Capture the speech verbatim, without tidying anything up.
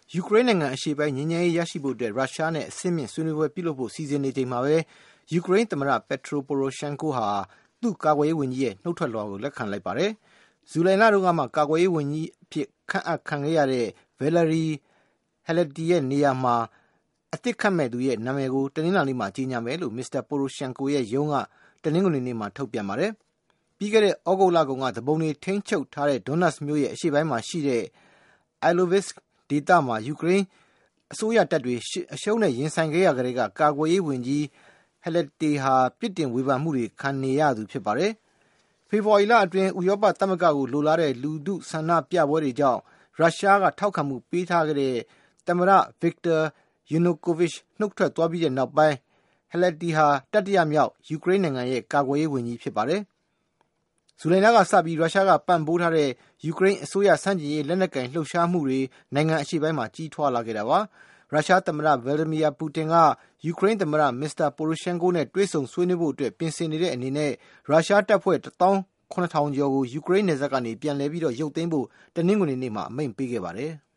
ယူကရိန်းနိုင်ငံအရှေ့ပိုင်းငြိမ်းချမ်းရေးရရှိဖို့အတွက်ရုရှားနဲ့အဆင့်မြင့်ဆွေးနွေးပွဲပြုလုပ်ဖို့စီစဉ်နေချိန်မှာပဲယူကရိန်းသမ္မတ Petro Poroshenko ဟာသူ့ကာကွယ်ရေးဝန်ကြီးရဲ့နှုတ်ထွက်လွှာကိုလက်ခံလိုက်ပါတယ်။ဇူလိုင်လတုန်းကမှကာကွယ်ရေးဝန်ကြီးအဖြစ်ခန့်အပ်ခံခဲ့ရတဲ့ Valery Zaletsky ရဲ့နေရာမှာအသစ်ခန့်မဲ့သူရဲ့နာမည်ကိုတနင်္လာနေ့မှာကြေညာမယ်လို့ မစ္စတာ Poroshenko ရဲ့ရုံးကတနင်္ဂနွေနေ့မှာထုတ်ပြန်ပါတယ်။ပြီးခဲ့တဲ့ဩဂုတ်လကုန်ကတပုံတွေထိန်းချုပ်ထားတဲ့ Donetsk မြို့ရဲ့အရှေ့ပိုင်းမှာရှိတဲ့ Ilovaisk ဒေသမှာယူကရိန်းအစိုးရတပ်တွေအရှုံးနဲ့ရင်ဆိုင်ခဲ့ရတဲ့ကကာကွယ်ရေးဝန်ကြီး Zaletsky ဟာပြစ်တင်ဝေဖန်မှုတွေခံနေရသူဖြစ်ပါတယ်။ဖေဖော်ဝါရီလအတွင်းဥရောပသမဂ္ဂကိုလိုလားတဲ့လူထုဆန္ဒပြပွဲတွေကြောင့်ရုရှားကထောက်ခံမှုပေးထားခဲ့တဲ့သမ္မတ Viktor Yanukovych နှုတ်ထွက်သွားပြီးတဲ့နောက်ပိုင်း Zaletsky ဟာတတိယမြောက်ယူကရိန်းနိုင်ငံရဲ့ကာကွယ်ရေးဝန်ကြီးဖြစ်ပါတယ်။ဇူလိုင်လကစပြီးရုရှားကပံ့ပိုးထားတဲ့ယူကရိန်းအစိုးရဆန့်ကျင်ရေးလက်နက်ကင်လှုပ်ရှားမှုတွေနိုင်ငံအရှေ့ပိုင်းမှာကြီးထွားလာခဲ့တာပါ။ရုရှားသမ္မတ Vladimir Putin ကယူကရိန်းသမ္မတ မစ္စတာ Poroshenko နဲ့တွေ့ဆုံဆွေးနွေးဖို့အတွက်ပြင်ဆင်နေတဲ့အနေနဲ့ရုရှားတပ်ဖွဲ့တစ်သောင်းခုနှစ်ထောင်ကျော်ကိုယူကရိန်းနယ်စပ်ကနေပြန်လည်ပြီးတော့ရုပ်သိမ်းဖို့တနင်္ဂနွေနေ့မှာအမိန့်ပေးခဲ့ပါတယ်။